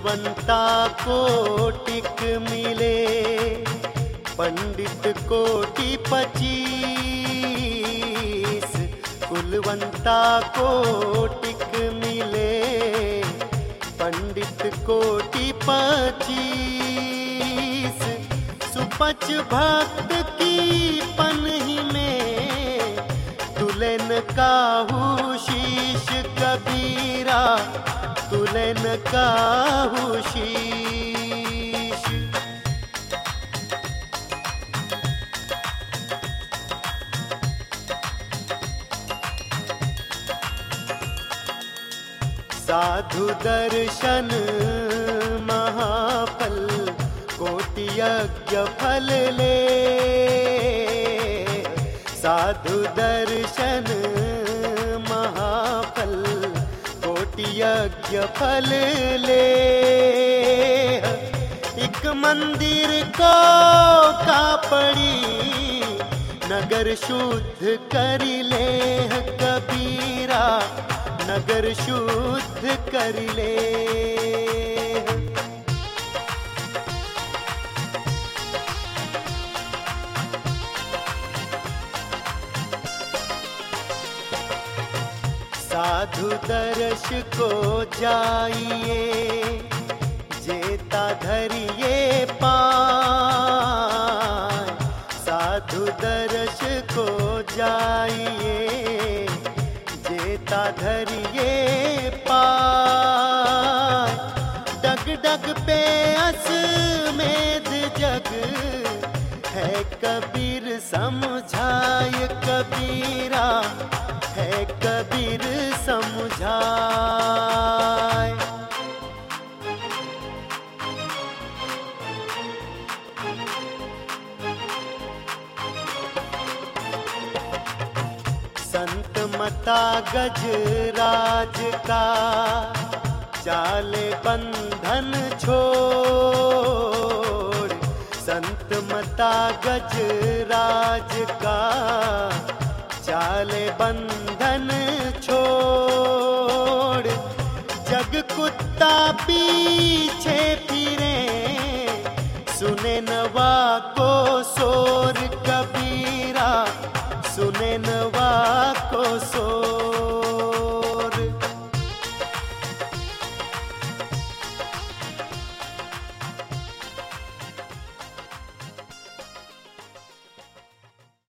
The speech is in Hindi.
कुलवंता कोटिक मिले, पंडित कोटि 25। कुलवंता कोटिक मिले, पंडित कोटि 25। सुपच भक्त की पनहि में, तुलन काहू शीश कबीरा, तुलन काहू शीश। साधु दर्शन महाफल, कोटि यज्ञ फल ले। साधु दर्शन महाफल, कोटि यज्ञ फल ले। एक मंदिर को कापड़ी, नगर शुद्ध कर ले कबीरा, नगर शुद्ध कर ले। साधु दर्श को जाइए, जेता धरिए पाय। साधु दर्श को जाइए, जेता धरिए पाय। डग डग पे असमेध जग है, कबीर समझाए कबीरा, है कबीर समझाए। संत मता गजराज का, चाले बंधन छोड़। संत मता गजराज का, चाले बंधन छोड़। जग कुत्ता पीछे फिरे, सुने नवा को